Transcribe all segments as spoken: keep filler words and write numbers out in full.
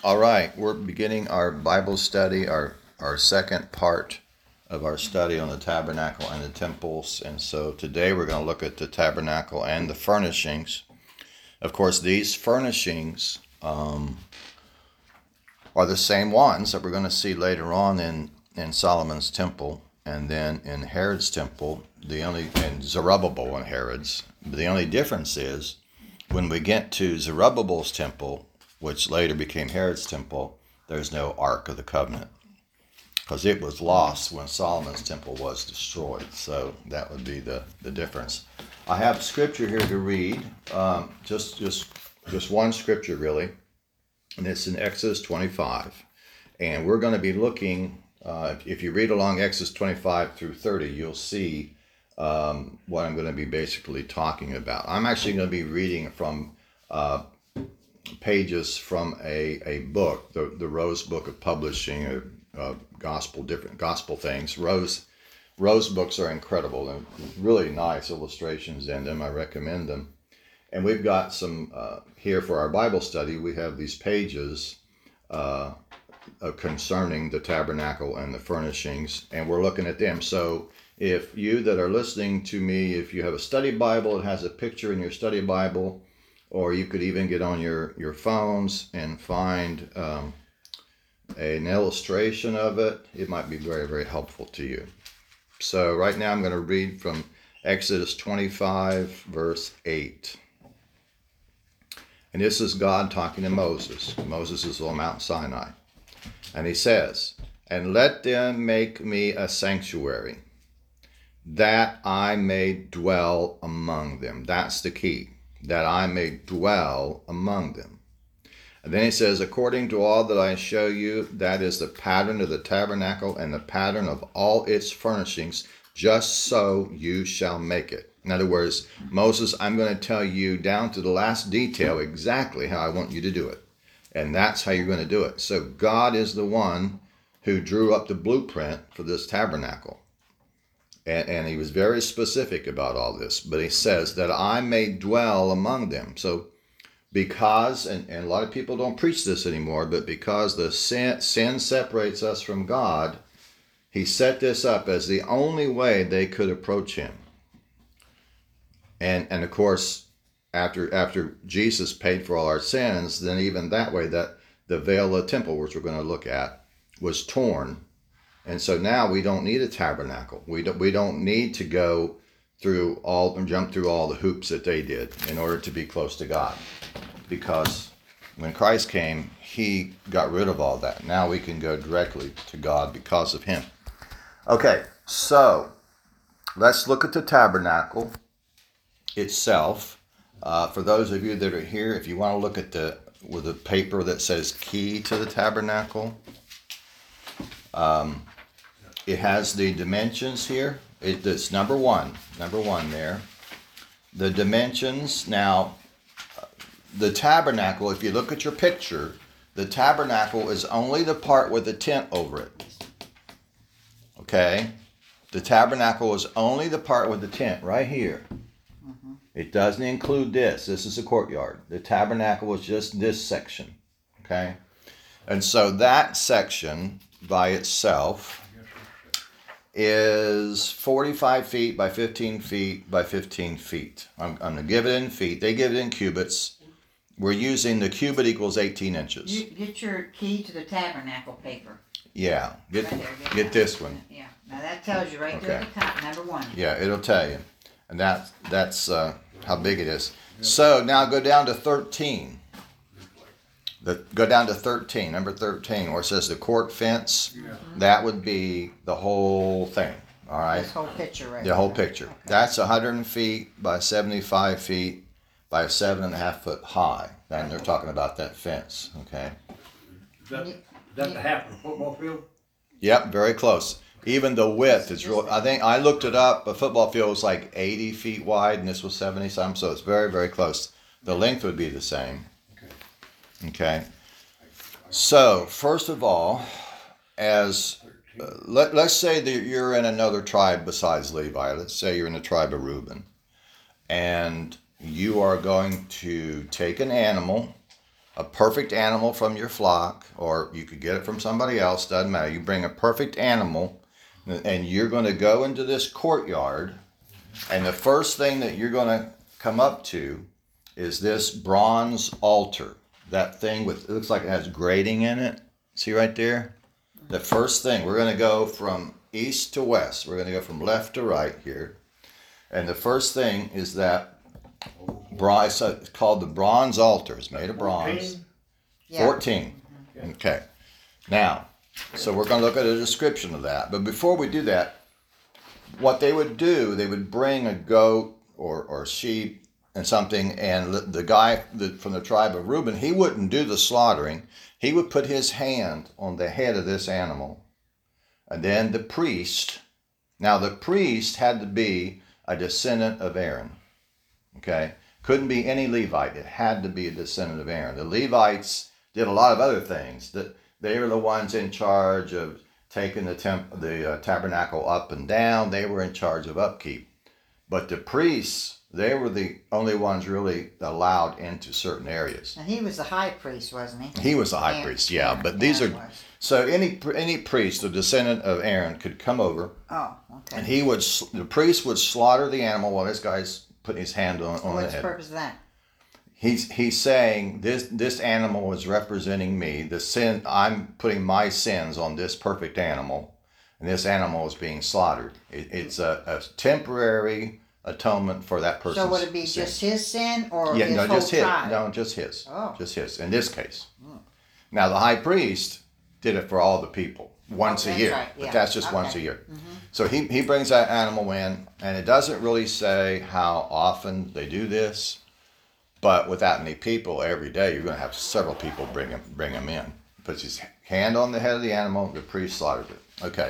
All right, we're beginning our Bible study, our, our second part of our study on the tabernacle and the temples. And so today we're going to look at the tabernacle and the furnishings. Of course, these furnishings um, are the same ones that we're going to see later on in, in Solomon's temple and then in Herod's temple, the only in Zerubbabel and Herod's. The only difference is when we get to Zerubbabel's temple, which later became Herod's temple, there's no Ark of the Covenant because it was lost when Solomon's temple was destroyed. So that would be the, the difference. I have scripture here to read, um, just, just, just one scripture really, and it's in Exodus twenty-five. And we're going to be looking, uh, if you read along Exodus twenty-five through thirty, you'll see um, what I'm going to be basically talking about. I'm actually going to be reading from uh, pages from a, a book, the, the Rose Book of Publishing, a, a gospel, different gospel things. Rose Rose books are incredible and really nice illustrations in them. I recommend them. And we've got some, uh, here for our Bible study, we have these pages uh, uh, concerning the tabernacle and the furnishings, and we're looking at them. So if you that are listening to me, if you have a study Bible, it has a picture in your study Bible, or you could even get on your, your phones and find um, an illustration of it. It might be very, very helpful to you. So right now I'm going to read from Exodus twenty-five, verse eight. And this is God talking to Moses. Moses is on Mount Sinai. And he says, "And let them make me a sanctuary, that I may dwell among them." That's the key. That I may dwell among them. And then he says, "According to all that I show you, that is the pattern of the tabernacle and the pattern of all its furnishings, just so you shall make it." In other words, Moses, I'm going to tell you down to the last detail exactly how I want you to do it. And that's how you're going to do it. So God is the one who drew up the blueprint for this tabernacle. And, and he was very specific about all this. But he says that I may dwell among them. So because, and, and a lot of people don't preach this anymore, but because the sin, sin separates us from God, he set this up as the only way they could approach him. And and of course, after after Jesus paid for all our sins, then even that way, that the veil of the temple, which we're going to look at, was torn. And so now we don't need a tabernacle. We don't, we don't need to go through all and jump through all the hoops that they did in order to be close to God. Because when Christ came, he got rid of all that. Now we can go directly to God because of him. Okay, so let's look at the tabernacle itself. Uh, for those of you that are here, if you want to look at the with the paper that says key to the tabernacle, um, it has the dimensions here. It, it's number one, number one there. The dimensions. Now, the tabernacle, if you look at your picture, the tabernacle is only the part with the tent over it. Okay? The tabernacle is only the part with the tent right here. Mm-hmm. It doesn't include this. This is the courtyard. The tabernacle is just this section. Okay? And so that section by itself is forty-five feet by fifteen feet by fifteen feet. I'm, I'm going to give it in feet. They give it in cubits. We're using the cubit equals eighteen inches. You get your key to the tabernacle paper. Yeah. Get, right there, get, get this one. Yeah. Now that tells you right Okay. there at the top, number one. Yeah, it'll tell you. And that, that's uh, how big it is. So now go down to thirteen. The, go down to thirteen, number thirteen, where it says the court fence. Yeah. That would be the whole thing. All right? This whole picture right The there. whole picture. Okay. That's one hundred feet by seventy-five feet by seven and a half foot high. And they're talking about that fence. Okay? Is that, is that the half of the football field? Yep, very close. Even the width is real. I think I looked it up. A football field was like eighty feet wide, and this was seventy some. So it's very, very close. The length would be the same. Okay. So first of all, as uh, let let's say that you're in another tribe besides Levi. Let's say you're in the tribe of Reuben, and you are going to take an animal a perfect animal from your flock, or you could get it from somebody else, doesn't matter. You bring a perfect animal, and you're going to go into this courtyard, and the first thing that you're going to come up to is this bronze altar. That thing with, it looks like it has grating in it. See right there? The first thing, we're going to go from east to west. We're going to go from left to right here. And the first thing is that bronze, it's called the bronze altar. It's made of bronze. Yeah. fourteen. Okay. Now, so we're going to look at a description of that. But before we do that, what they would do, they would bring a goat or, or sheep and something, and the guy from the tribe of Reuben, he wouldn't do the slaughtering. He would put his hand on the head of this animal. And then the priest, now the priest had to be a descendant of Aaron. Okay? Couldn't be any Levite. It had to be a descendant of Aaron. The Levites did a lot of other things. That they were the ones in charge of taking the temp, the uh, tabernacle up and down. They were in charge of upkeep. But the priests, they were the only ones really allowed into certain areas. And he was the high priest, wasn't he? He was the high Aaron, priest, yeah. Aaron, But these Aaron are was. so any any priest, the descendant of Aaron, could come over, Oh, okay. and he would the priest would slaughter the animal while this guy's putting his hand on, on the What's the head. purpose of that? He's he's saying this this animal is representing me. The sin I'm putting my sins on this perfect animal, and this animal is being slaughtered. It, it's a, a temporary atonement for that person's So would it be sin. just his sin or Yeah, his no, whole just his. tribe? No, just his. Oh. Just his. In this case. Now the high priest did it for all the people once Oh, a that's year, right, but yeah. that's just Okay. once a year. So he he brings that animal in, and it doesn't really say how often they do this, but with that many people every day, you're going to have several people bring him bring him in. Puts his hand on the head of the animal. The priest slaughters it. Okay.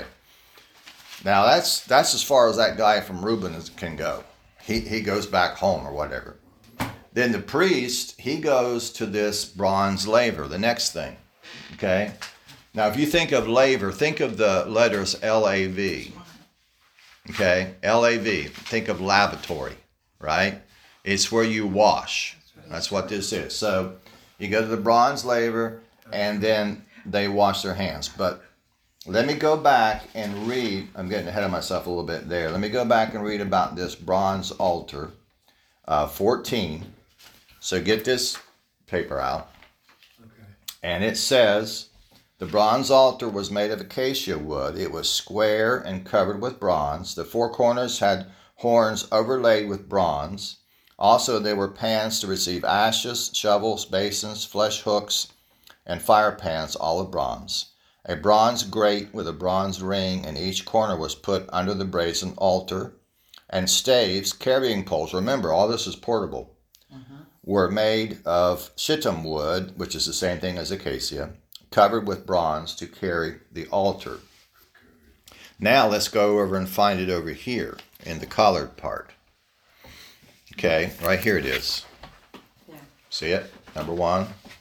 Now that's that's as far as that guy from Reuben is, can go. He he goes back home or whatever. Then the priest, he goes to this bronze laver, the next thing. Okay? Now if you think of laver, think of the letters L A V. Okay? L A V. Think of lavatory, right? It's where you wash. That's what this is. So you go to the bronze laver, and then they wash their hands. But let me go back and read. I'm getting ahead of myself a little bit there. Let me go back and read about this bronze altar, uh, fourteen. So get this paper out. Okay. And it says, the bronze altar was made of acacia wood. It was square and covered with bronze. The four corners had horns overlaid with bronze. Also, there were pans to receive ashes, shovels, basins, flesh hooks, and fire pans, all of bronze. A bronze grate with a bronze ring in each corner was put under the brazen altar, and staves, carrying poles, remember all this is portable, mm-hmm. were made of shittim wood, which is the same thing as acacia, covered with bronze to carry the altar. Now let's go over and find it over here in the colored part. Okay, right here it is. Yeah. See it? Number one.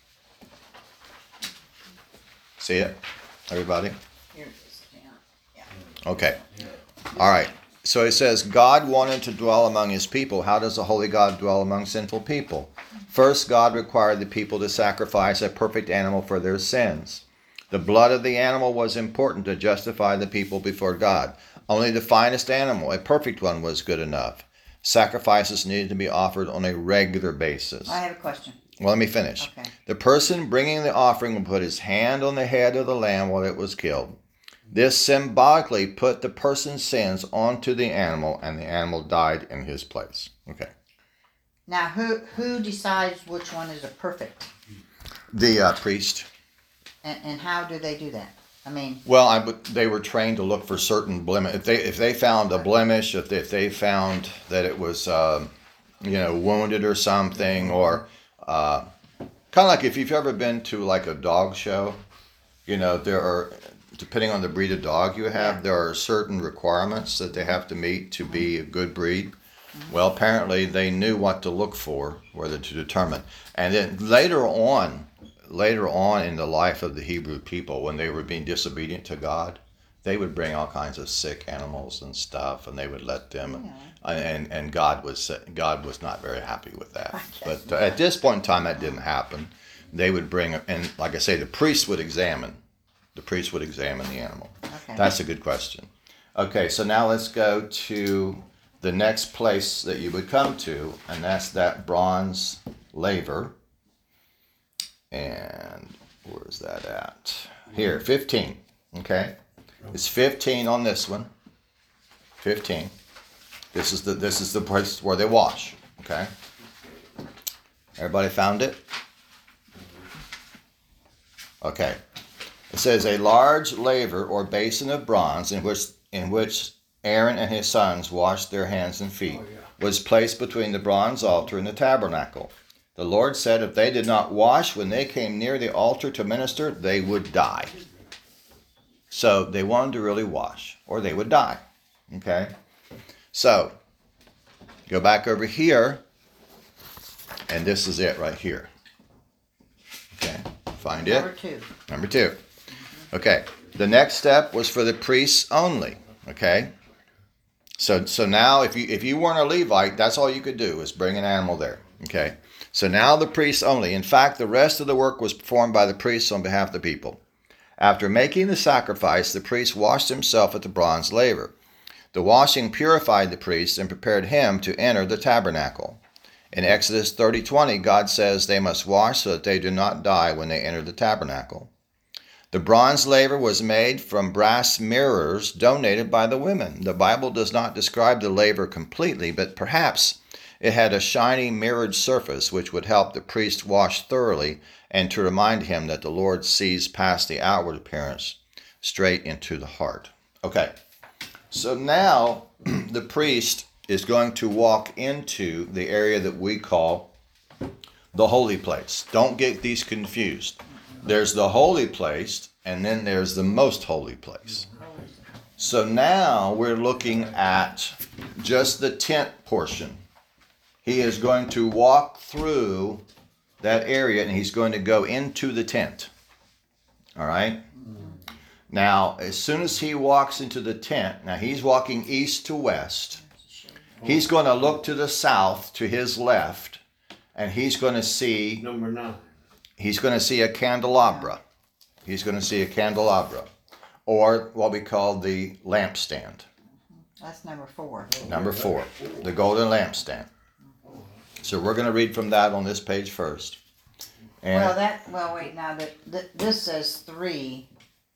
See it? Everybody? Here it is. Yeah. Yeah. Okay. All right. So it says, God wanted to dwell among his people. How does a holy God dwell among sinful people? First, God required the people to sacrifice a perfect animal for their sins. The blood of the animal was important to justify the people before God. Only the finest animal, a perfect one, was good enough. Sacrifices needed to be offered on a regular basis. I have a question. Well, let me finish. Okay. The person bringing the offering would put his hand on the head of the lamb while it was killed. This symbolically put the person's sins onto the animal, and the animal died in his place. Okay. Now, who who decides which one is a perfect? The uh, priest. And, and how do they do that? I mean, Well, I, would- they were trained to look for certain blemish. If they if they found a blemish, if they, if they found that it was, um, you know, wounded or something, or uh, kind of like if you've ever been to like a dog show, you know, there are, depending on the breed of dog you have, Yeah. there are certain requirements that they have to meet to be a good breed. Well, apparently they knew what to look for, whether to determine. And then later on, later on in the life of the Hebrew people, when they were being disobedient to God, they would bring all kinds of sick animals and stuff, and they would let them. And and God was God was not very happy with that. But uh, at this point in time, that didn't happen. they would bring, and like I say, the priest would examine. The priest would examine the animal. Okay. That's a good question. Okay, so now let's go to the next place that you would come to, and that's that bronze laver. And where's that at? Here, fifteen. Okay, it's fifteen on this one. fifteen. This is the this is the place where they wash. Okay. Everybody found it? Okay. It says a large laver or basin of bronze in which in which Aaron and his sons washed their hands and feet Oh, yeah. was placed between the bronze altar and the tabernacle. The Lord said if they did not wash when they came near the altar to minister, they would die. So they wanted to really wash or they would die. Okay? So, go back over here, and this is it right here. Okay, find it. Number two. Number two. Okay, the next step was for the priests only. Okay, so so now if you if you weren't a Levite, that's all you could do was bring an animal there. Okay, so now the priests only. In fact, the rest of the work was performed by the priests on behalf of the people. After making the sacrifice, the priest washed himself at the bronze laver. The washing purified the priest and prepared him to enter the tabernacle. In Exodus thirty twenty, God says they must wash so that they do not die when they enter the tabernacle. The bronze laver was made from brass mirrors donated by the women. The Bible does not describe the laver completely, but perhaps it had a shiny mirrored surface which would help the priest wash thoroughly and to remind him that the Lord sees past the outward appearance straight into the heart. Okay, so now the priest is going to walk into the area that we call the holy place. Don't get these confused. There's the holy place, and then there's the most holy place. So now we're looking at just the tent portion. He is going to walk through that area, and he's going to go into the tent. All right? Now, as soon as he walks into the tent, now he's walking east to west. He's going to look to the south, to his left, and he's going to see Number nine. he's going to see a candelabra. He's going to see a candelabra, or what we call the lampstand. That's number four. Number four, the golden lampstand. So we're going to read from that on this page first. And Well, that, well, wait, now that, th- this says three.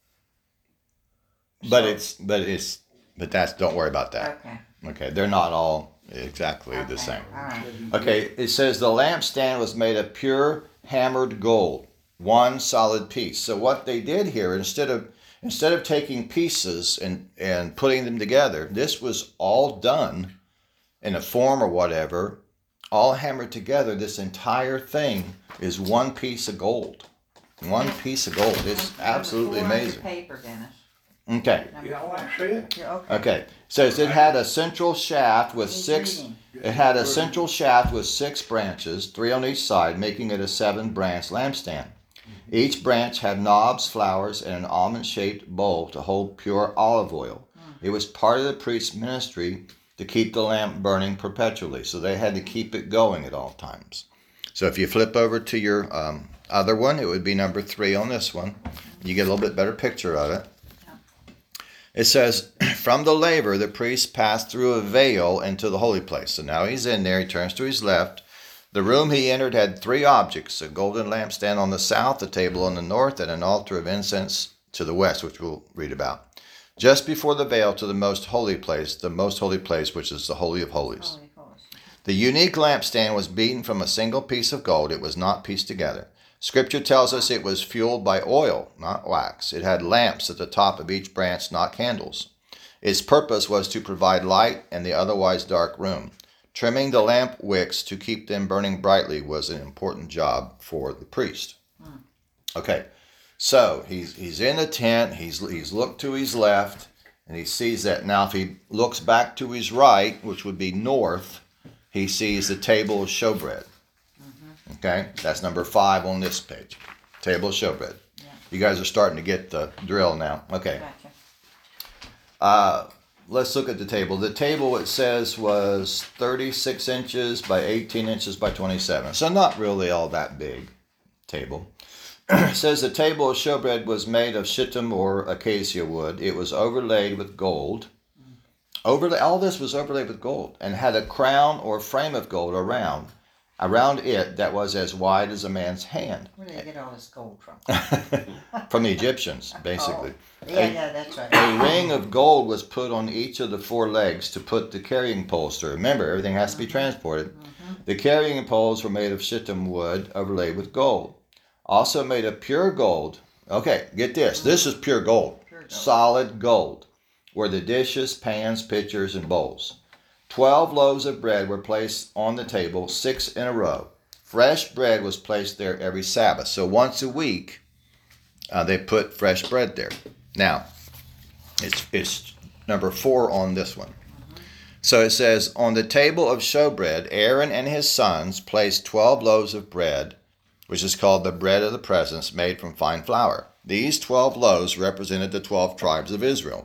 but So- it's but it's but that's don't worry about that. Okay. Okay, they're not all exactly the Okay, same. all right. Okay, it says the lampstand was made of pure hammered gold, one solid piece. So what they did here, instead of instead of taking pieces and, and putting them together, this was all done in a form or whatever, all hammered together. This entire thing is one piece of gold. One piece of gold. It's Number absolutely four on your amazing. Paper, Dennis. Okay. Number Yeah, four. I see it. You're okay. Okay. Says it had a central shaft with He's six reading. It had a central shaft with six branches, three on each side, making it a seven-branch lampstand. Each branch had knobs, flowers, and an almond-shaped bowl to hold pure olive oil. It was part of the priest's ministry to keep the lamp burning perpetually, so they had to keep it going at all times. So if you flip over to your um, other one, it would be number three on this one. You get a little bit better picture of it. It says, from the laver, the priest passed through a veil into the holy place. So now he's in there. He turns to his left. The room he entered had three objects, a golden lampstand on the south, a table on the north, and an altar of incense to the west, which we'll read about. Just before the veil to the most holy place, the most holy place, which is the Holy of Holies. Holy Ghost. The unique lampstand was beaten from a single piece of gold. It was not pieced together. Scripture tells us it was fueled by oil, not wax. It had lamps at the top of each branch, not candles. Its purpose was to provide light in the otherwise dark room. Trimming the lamp wicks to keep them burning brightly was an important job for the priest. Okay, so he's he's in the tent. He's he's looked to his left, and he sees that. Now, if he looks back to his right, which would be north, he sees the table of showbread. Okay, that's number five on this page. Table of showbread. Yeah. You guys are starting to get the drill now. Okay. Gotcha. Uh, let's look at the table. The table, it says, was thirty-six inches by eighteen inches by twenty-seven. So not really all that big table. It says the table of showbread was made of shittim or acacia wood. It was overlaid with gold. Overlay, all this was overlaid with gold and had a crown or frame of gold around, around it that was as wide as a man's hand. Where did they get all this gold from? From the Egyptians, basically. Oh, yeah, a, yeah, that's right. a ring of gold was put on each of the four legs to put the carrying poles through. Remember, everything has to be transported. Mm-hmm. The carrying poles were made of shittim wood overlaid with gold. Also made of pure gold. Okay, get this. This is pure gold. Pure gold. Solid gold. Were the dishes, pans, pitchers, and bowls. Twelve loaves of bread were placed on the table, six in a row. Fresh bread was placed there every Sabbath. So once a week, uh, they put fresh bread there. Now, it's, it's number four on this one. So it says, on the table of showbread, Aaron and his sons placed twelve loaves of bread, which is called the bread of the presence, made from fine flour. These twelve loaves represented the twelve tribes of Israel.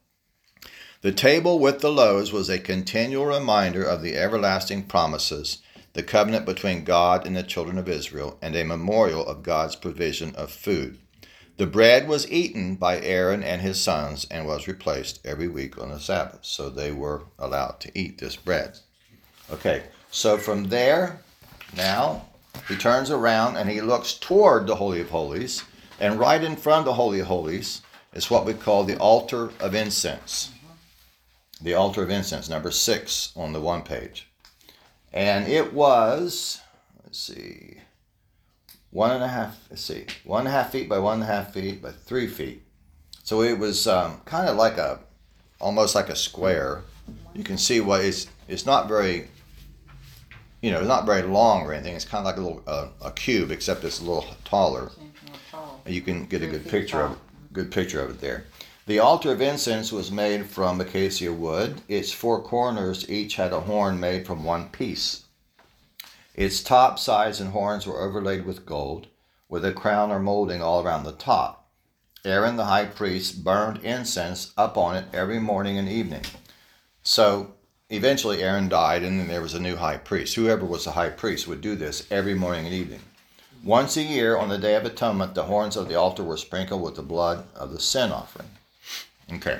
The table with the loaves was a continual reminder of the everlasting promises, the covenant between God and the children of Israel, and a memorial of God's provision of food. The bread was eaten by Aaron and his sons and was replaced every week on the Sabbath. So they were allowed to eat this bread. Okay, so from there, now he turns around and he looks toward the Holy of Holies. And right in front of the Holy of Holies is what we call the altar of incense. The altar of incense, number six on the one page. And it was, let's see, one and a half, let's see, one and a half feet by one and a half feet by three feet. So it was um, kind of like a, almost like a square. You can see what it's, it's not very, you know, it's not very long or anything. It's kind of like a little, uh, a cube, except it's a little taller. You can get a good picture of it, good picture of it there. The altar of incense was made from acacia wood. Its four corners each had a horn made from one piece. Its top, sides, and horns were overlaid with gold, with a crown or molding all around the top. Aaron the high priest burned incense up on it every morning and evening. So eventually Aaron died, and then there was a new high priest. Whoever was the high priest would do this every morning and evening. Once a year, on the Day of Atonement, the horns of the altar were sprinkled with the blood of the sin offering. Okay.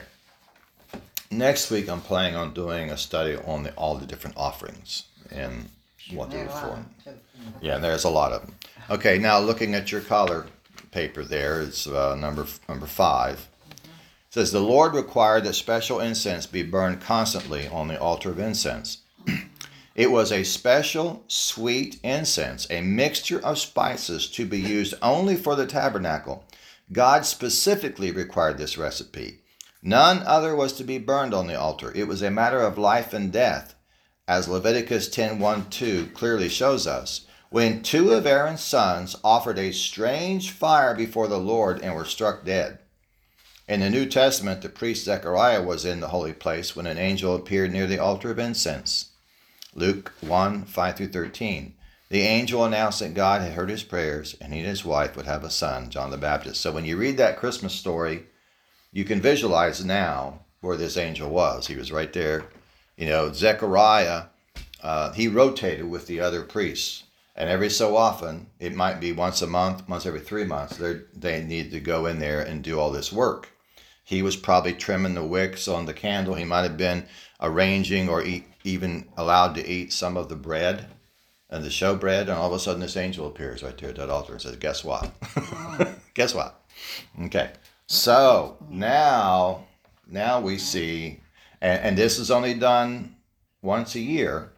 Next week, I'm planning on doing a study on the, all the different offerings and what they were for. Yeah, there's a lot of them. Okay, now looking at your collar paper there, it's uh, number number five. It says, the Lord required that special incense be burned constantly on the altar of incense. It was a special, sweet incense, a mixture of spices to be used only for the tabernacle. God specifically required this recipe. None other was to be burned on the altar. It was a matter of life and death, as Leviticus ten one two clearly shows us, when two of Aaron's sons offered a strange fire before the Lord and were struck dead. In the New Testament, the priest Zechariah was in the holy place when an angel appeared near the altar of incense. Luke one five through thirteen. The angel announced that God had heard his prayers and he and his wife would have a son, John the Baptist. So when you read that Christmas story, you can visualize now where this angel was. He was right there. You know, Zechariah, uh, he rotated with the other priests. And every so often, it might be once a month, once every three months, they need to go in there and do all this work. He was probably trimming the wicks on the candle. He might have been arranging or eat, even allowed to eat some of the bread and the showbread. And all of a sudden, this angel appears right there at that altar and says, guess what? Guess what? Okay. So now, now we see, and, and this is only done once a year.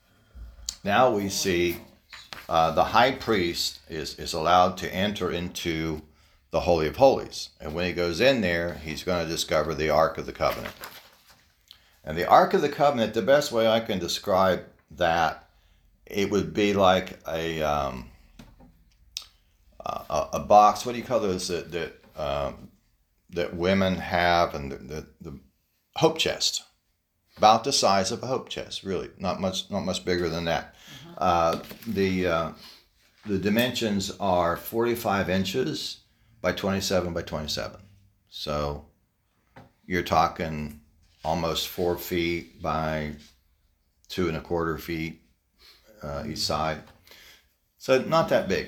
Now we see uh, the high priest is, is allowed to enter into the Holy of Holies. And when he goes in there, he's going to discover the Ark of the Covenant. And the Ark of the Covenant, the best way I can describe that, it would be like a um, a, a box. What do you call those that that, um, that women have, and the, the the hope chest, about the size of a hope chest. Really, not much not much bigger than that. Mm-hmm. Uh, the uh, the dimensions are forty-five inches by twenty-seven by twenty-seven. So you're talking almost four feet by two and a quarter feet uh, each side. So not that big.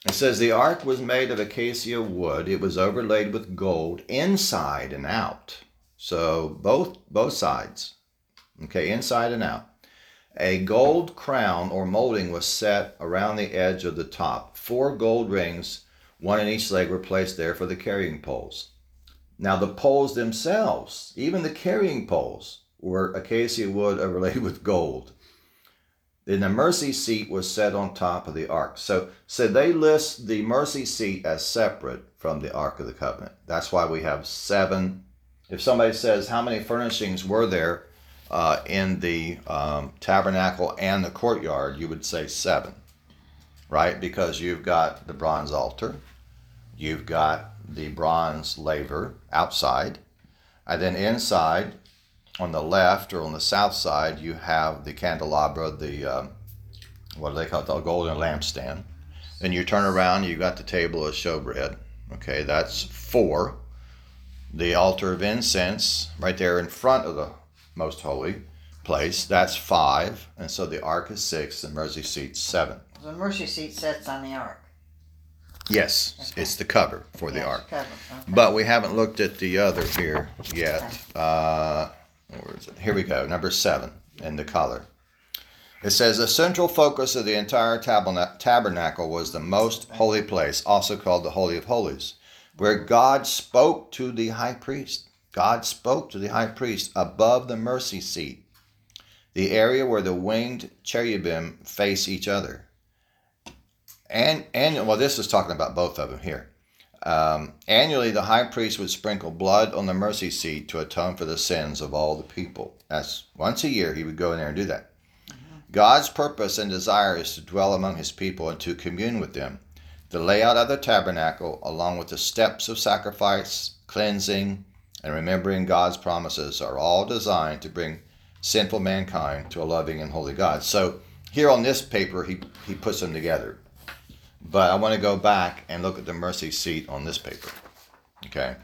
It says the ark was made of acacia wood. It was overlaid with gold inside and out. So both both sides. Okay, inside and out. A gold crown or molding was set around the edge of the top. Four gold rings, one in each leg, were placed there for the carrying poles. Now the poles themselves, even the carrying poles, were acacia wood overlaid with gold. Then the mercy seat was set on top of the ark. So, so they list the mercy seat as separate from the Ark of the Covenant. That's why we have seven. If somebody says how many furnishings were there uh, in the um, tabernacle and the courtyard, you would say seven, right? Because you've got the bronze altar, you've got the bronze laver outside, and then inside, on the left or on the south side, you have the candelabra, the, uh, what do they call it, the golden lampstand. Then you turn around, you got the table of showbread. Okay, that's four. The altar of incense, right there in front of the most holy place, that's five. And so the ark is six, and mercy seat's seven. The mercy seat sits on the ark. Yes, okay. It's the cover for the Yes, ark. cover. Okay. But we haven't looked at the other here yet. Okay. Uh, Where is it? Here we go, number seven in the color. It says the central focus of the entire tabernacle was the most holy place, also called the Holy of Holies, where God spoke to the high priest. God spoke to the high priest above the mercy seat, the area where the winged cherubim face each other. And, and well, this is talking about both of them here. Um, annually, the high priest would sprinkle blood on the mercy seat to atone for the sins of all the people. That's once a year he would go in there and do that. Mm-hmm. God's purpose and desire is to dwell among his people and to commune with them. The layout of the tabernacle, along with the steps of sacrifice, cleansing, and remembering God's promises, are all designed to bring sinful mankind to a loving and holy God. So here on this paper, he, he puts them together. But I want to go back and look at the mercy seat on this paper. Okay?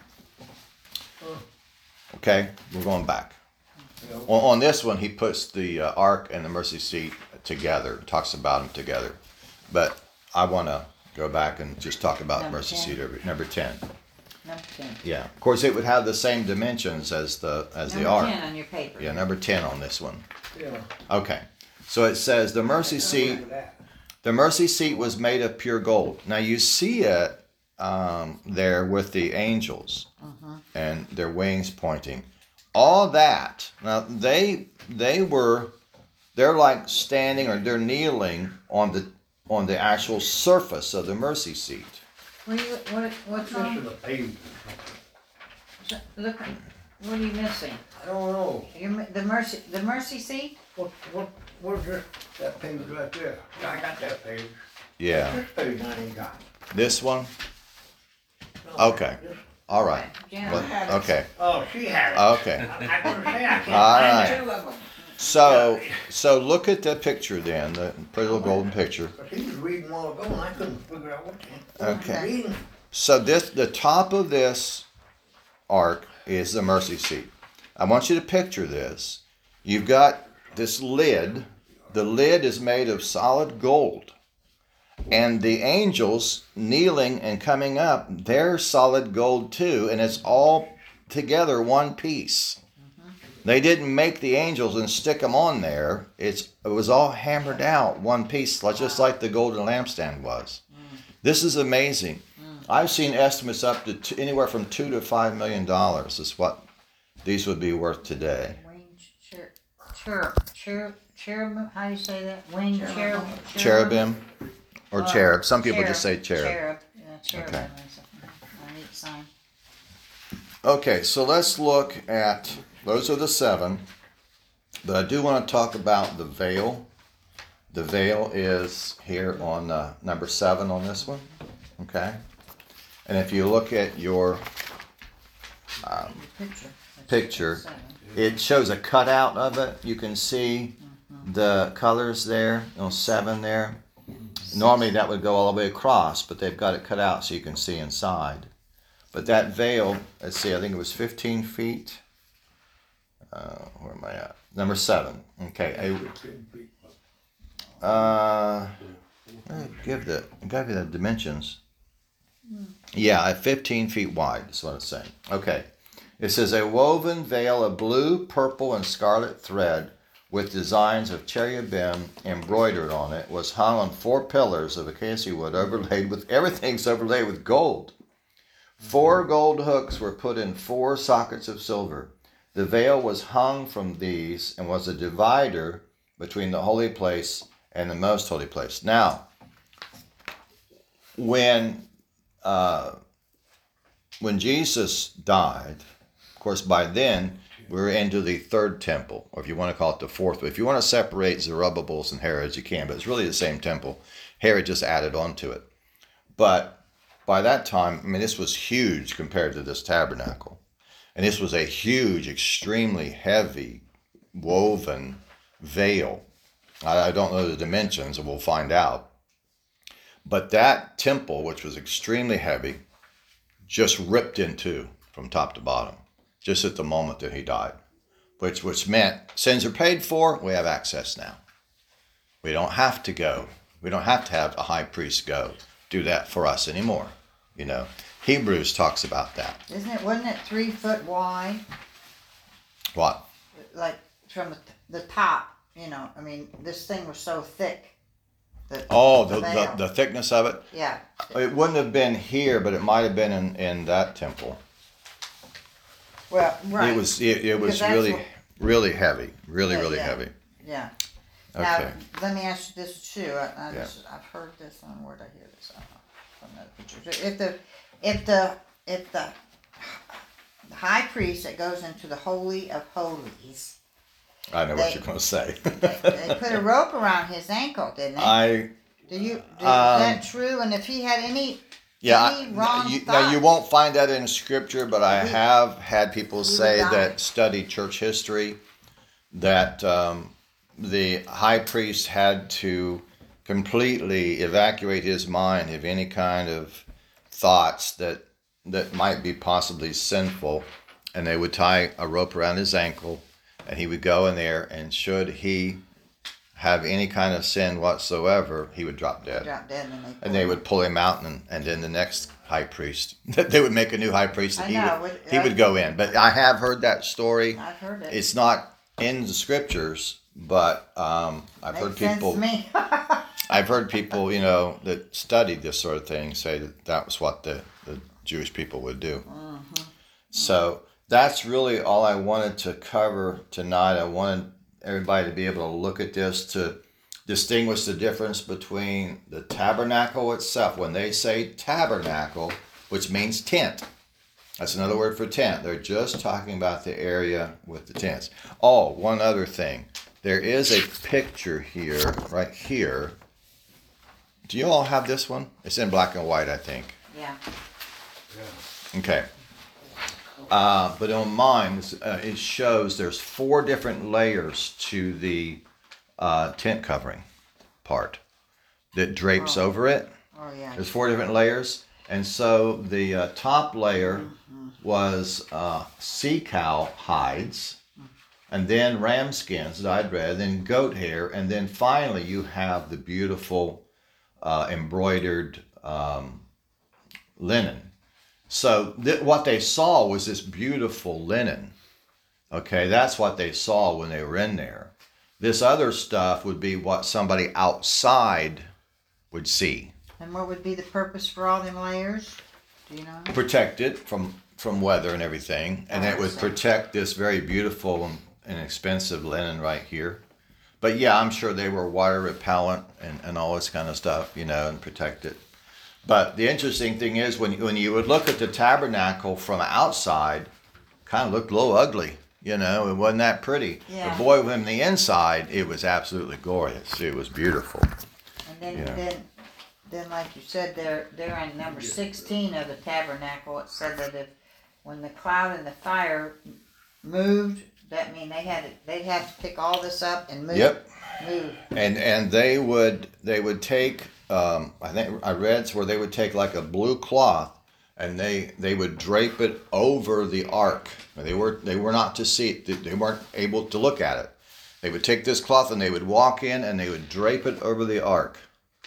Okay, we're going back. On, on this one, he puts the uh, ark and the mercy seat together, talks about them together. But I want to go back and just talk about Number mercy ten. seat over number ten. Number ten. Yeah, of course it would have the same dimensions as the as Number the ark. ten on your paper. Yeah, number ten on this one. Yeah. Okay, so it says the mercy seat. The mercy seat was made of pure gold. Now you see it um, there with the angels uh-huh. and their wings pointing. All that. Now they they were they're like standing or they're kneeling on the on the actual surface of the mercy seat. What are you, what, what's This wrong? is a page. Look, what are you missing? I don't know. You, mi- the mercy, the mercy seat? What, what, where's this, that page right there? I got that page. Yeah. This page I ain't got. This one? No, Okay. this- All right. Jan Well, had it. okay. Oh, she had it. Okay. I, I couldn't say I can't All find right. it. Two of them. So so look at the picture then, the pretty little golden picture. But he was reading a while ago and I couldn't figure out what the what he was Okay. reading. So this the top of this ark is the mercy seat. I want you to picture this. You've got this lid. The lid is made of solid gold. And the angels kneeling and coming up, they're solid gold too, and it's all together one piece. They didn't make the angels and stick them on there. It's it was all hammered out one piece, like- just like the golden lampstand was. This is amazing. I've seen estimates up to two, anywhere from two to five million dollars is what these would be worth today. Winged cher, cher, cher, cherubim, how do you say that? Winged cherub, Cherubim or Or cherub. Some people just say cherub. Cherub, yeah, cherubim Okay. is a- on each sign. Okay, so let's look at, those are the seven. But I do want to talk about the veil. The veil is here on uh, number seven on this one. Okay. And if you look at your um, The picture. picture, Seven. it shows a cutout of it. You can see the colors there, you know, seven there. Normally that would go all the way across, but they've got it cut out so you can see inside. But that veil, let's see, I think it was fifteen feet. Uh, where am I at? Number seven. Okay. a- Uh, Uh, Give the give you the dimensions. Yeah, at fifteen feet wide. That's what it's saying. Okay. It says a woven veil of blue, purple, and scarlet thread with designs of cherubim embroidered on it was hung on four pillars of acacia wood overlaid with everything's overlaid with gold. Four gold hooks were put in four sockets of silver. The veil was hung from these and was a divider between the holy place and the most holy place. Now, when uh, when Jesus died, of course, by then we're into the third temple, or if you want to call it the fourth. But if you want to separate Zerubbabel's and Herod's, you can, but it's really the same temple. Herod just added on to it. But by that time, I mean, this was huge compared to this tabernacle. And this was a huge, extremely heavy, woven veil. I, I don't know the dimensions, and we'll find out. But that temple, which was extremely heavy, just ripped in two from top to bottom, just at the moment that he died, which, which meant sins are paid for, we have access now. We don't have to go. We don't have to have a high priest go do that for us anymore. You know, Hebrews talks about that. Isn't it, wasn't it three foot wide? What? Like from the, the top, you know, I mean, this thing was so thick. The, Oh, the, the, veil. the thickness of it? Yeah. It wouldn't have been here, but it might have been in, in that temple. Well, right. It was it, it was Because that's really, what- really heavy. Really, Yeah, really yeah. heavy. Yeah. Okay. Now, let me ask you this too. I, I Yeah. just, I've heard this on, where'd I hear this? I don't know, from the pictures. If the, if the, if the high priest that goes into the Holy of Holies, I know what They- you're going to say. they, they put a rope around his ankle, didn't they? I Do you, do, Um, is that true? And if he had any, Yeah, any I- wrong you, now you thoughts? won't find that in scripture, but I He- have had people he say would die. that study church history that um, the high priest had to completely evacuate his mind of any kind of thoughts that that might be possibly sinful, and they would tie a rope around his ankle, and he would go in there, and should he have any kind of sin whatsoever, he would drop dead. Drop dead and they. And they would pull him out, and, and then the next high priest, they would make a new high priest, and I he know, would, but- he would go in. But I have heard that story. I've heard it. It's not in the scriptures, but um, I've Makes heard sense people. to me. I've heard people, you know, that studied this sort of thing say that that was what the, the Jewish people would do. Mm-hmm. So that's really all I wanted to cover tonight. I wanted everybody to be able to look at this to distinguish the difference between the tabernacle itself. When they say tabernacle, which means tent, that's another word for tent. They're just talking about the area with the tents. Oh, one other thing. There is a picture here, right here. Do you all have this one? It's in black and white, I think. Yeah. Okay. Uh, but on mine, uh, it shows there's four different layers to the uh, tent covering part that drapes Oh. over it. Oh, yeah. There's four different layers. And so the uh, top layer was uh, sea cow hides, and then ram skins that I'd read, then goat hair, and then finally you have the beautiful uh, embroidered um, linen. So th- what they saw was this beautiful linen. Okay, that's what they saw when they were in there. This other stuff would be what somebody outside would see. And what would be the purpose for all them layers? Do you know? Protect it from, from weather and everything. And Oh, it would I see. protect this very beautiful and, and expensive linen right here. But yeah, I'm sure they were water repellent and, and all this kind of stuff, you know, and protect it. But the interesting thing is when, when you would look at the tabernacle from outside, kind of looked a little ugly, you know, it wasn't that pretty. Yeah. But boy, from the inside, it was absolutely glorious. It was beautiful. And then, Yeah. then, then, like you said, there, there on number sixteen of the tabernacle, it said that if when the cloud and the fire moved, that mean they had to, they'd have to pick all this up and move. Yep. Move. And and they would they would take um, I think I read where they would take like a blue cloth and they they would drape it over the ark. They were they were not to see it. They weren't able to look at it. They would take this cloth and they would walk in and they would drape it over the ark.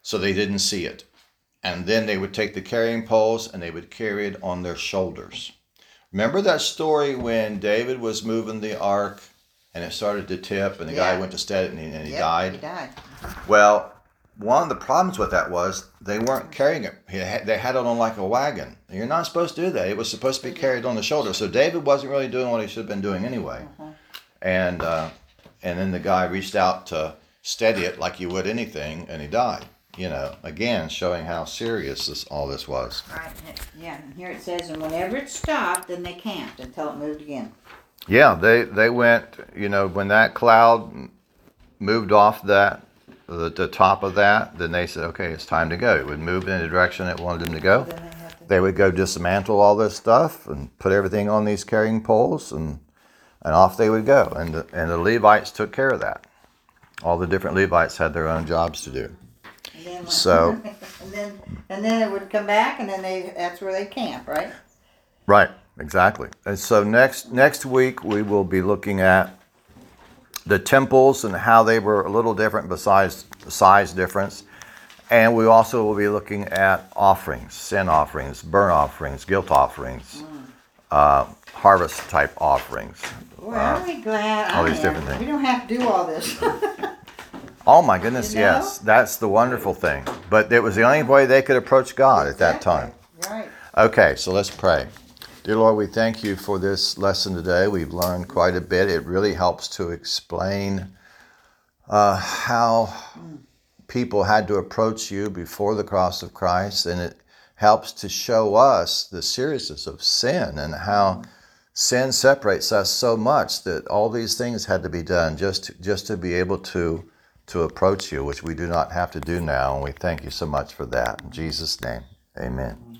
so they didn't see it. And then they would take the carrying poles and they would carry it on their shoulders. Remember that story when David was moving the ark and it started to tip and the Yeah. guy went to steady it and he, and he Yep, died? He died. Well, one of the problems with that was they weren't carrying it. He had- They had it on like a wagon. You're not supposed to do that. It was supposed to be carried on the shoulder. So David wasn't really doing what he should have been doing anyway. Uh-huh. And uh, and then the guy reached out to steady it like you would anything, and he died. You know, again, showing how serious this all this was. Right. and it- Yeah. And here it says, and whenever it stopped, then they camped until it moved again. Yeah, they they went. You know, when that cloud moved off that the, the top of that, then they said, okay, it's time to go. It would move in the direction it wanted them to go. Then they have to. They would go dismantle all this stuff and put everything on these carrying poles, and and off they would go. And the, and the Levites took care of that. All the different Levites had their own jobs to do. And then, So- and then and then it would come back, and then they that's where they camp, right? Right, exactly. And so next next week we will be looking at the temples and how they were a little different besides the size difference. And we also will be looking at offerings, sin offerings, burnt offerings, guilt offerings, uh, harvest type offerings. Boy, aren't we glad? all I these am. different things. We don't have to do all this. Oh my goodness, You know? yes. That's the wonderful thing. But it was the only way they could approach God at that time. Right. Okay, so let's pray. Dear Lord, we thank you for this lesson today. We've learned quite a bit. It really helps to explain uh, how people had to approach you before the cross of Christ, and it helps to show us the seriousness of sin and how sin separates us so much that all these things had to be done just to, just to be able to to approach you, which we do not have to do now, and we thank you so much for that. In Jesus' name, amen.